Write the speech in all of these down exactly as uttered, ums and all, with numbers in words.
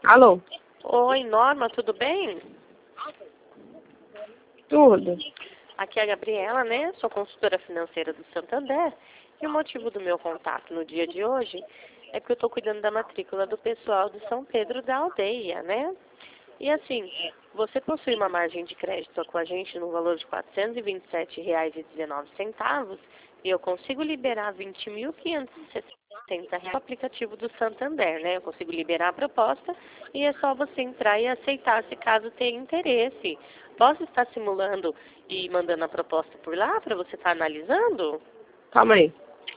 Alô? Oi, Norma, tudo bem? Tudo. Aqui é a Gabriela, né? Sou consultora financeira do Santander. E o motivo do meu contato no dia de hoje é que eu estou cuidando da matrícula do pessoal de São Pedro da Aldeia, né? E assim, você possui uma margem de crédito com a gente no valor de quatrocentos e vinte e sete reais e dezenove centavos e eu consigo liberar vinte mil quinhentos e sessenta reais no aplicativo do Santander, né? Eu consigo liberar a proposta e é só você entrar e aceitar se caso tenha interesse. Posso estar simulando e mandando a proposta por lá para você estar analisando? Calma aí.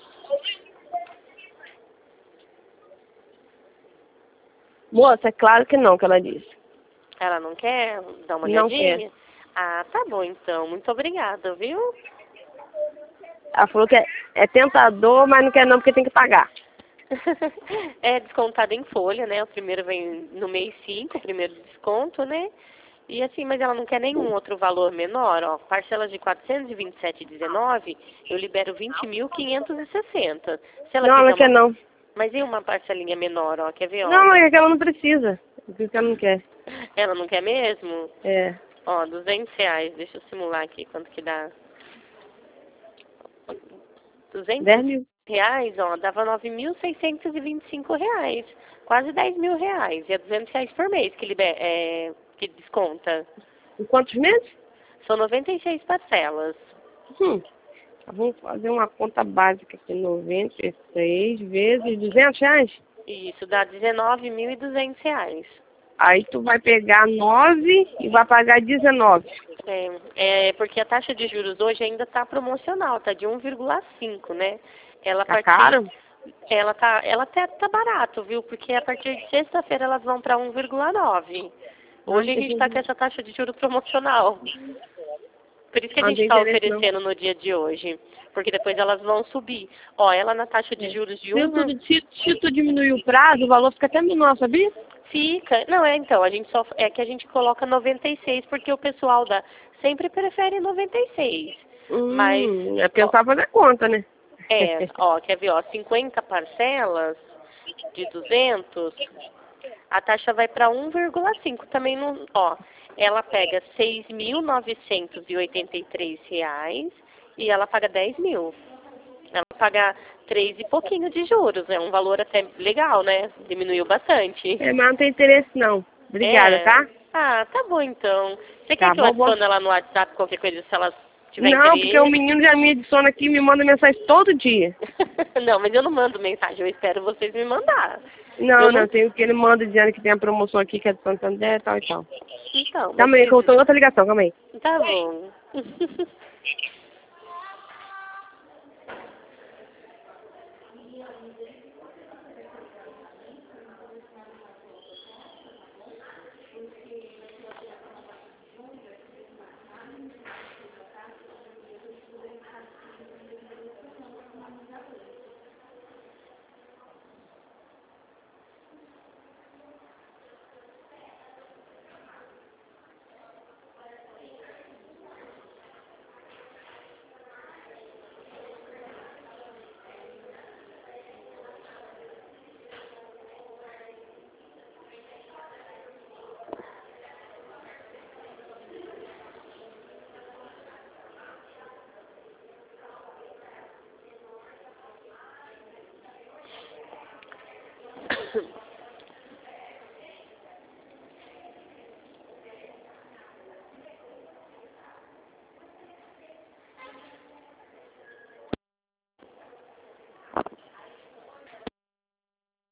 Moça, é claro que não, que ela disse. Ela não quer dar uma Não olhadinha? quer. Ah, tá bom então. Muito obrigada, viu? Ela falou que é, é tentador, mas não quer não porque tem que pagar. É descontado em folha, né? O primeiro vem no mês cinco, o primeiro desconto, né? E assim, mas ela não quer nenhum outro valor menor, ó. Parcelas de quatrocentos e vinte e sete reais e dezenove centavos, eu libero vinte mil quinhentos e sessenta. Se ela Não, quiser ela quer uma... não. Mas e uma parcelinha menor, ó? Quer ver, ó? Não, mas é que ela não precisa. É que ela não quer. Ela não quer mesmo? É. Ó, duzentos reais. Deixa eu simular aqui quanto que dá. dez duzentos mil. reais, ó, dava nove mil seiscentos e vinte e cinco reais. Quase dez mil reais. E é duzentos reais por mês que, liber, é, que desconta. Em quantos meses? São noventa e seis parcelas. Hum. Vamos fazer uma conta básica aqui. noventa e seis vezes duzentos reais? Isso dá dezenove mil e duzentos reais. Aí tu vai pegar nove e vai pagar dezenove. É, é porque a taxa de juros hoje ainda está promocional, tá de um vírgula cinco, né? Ela a Tá partir, caro? ela tá, ela até tá barato, viu? Porque a partir de sexta-feira elas vão para um vírgula nove. Não, Hoje não a tem gente está com interesse. essa taxa de juros promocional. Por isso que a Não gente tem está interesse, não. oferecendo no dia de hoje. Porque depois elas vão subir. Ó, ela na taxa de É. juros de Se um, tu, se, se tu diminuir o prazo, o valor fica até menor, sabia? fica. Não, é então, a gente só é que a gente coloca noventa e seis porque o pessoal da sempre prefere noventa e seis. Mas Hum, é ó, pensar fazer conta, né? é, ó, quer ver, ó, cinquenta parcelas de duzentos, a taxa vai para um vírgula cinco. Também não, ó, ela pega seis mil novecentos e oitenta e três reais e ela paga dez mil. Ela paga três e pouquinho de juros, é um valor até legal, né? Diminuiu bastante. É, mas não tem interesse, não. Obrigada, É. tá? Ah, tá bom então. Você quer Tá que eu bom, bom. adicione ela no WhatsApp, qualquer coisa, se ela tiver Não, porque o interesse? menino já me adiciona aqui e me manda mensagem todo dia. Não, mas eu não mando mensagem, eu espero vocês me mandar. Eu Não, não... não, tem o que ele manda dizendo que tem a promoção aqui que é de Santander, tal e tal. Então, mas Calma aí, que eu se... tô em outra ligação, calma aí. Tá bom.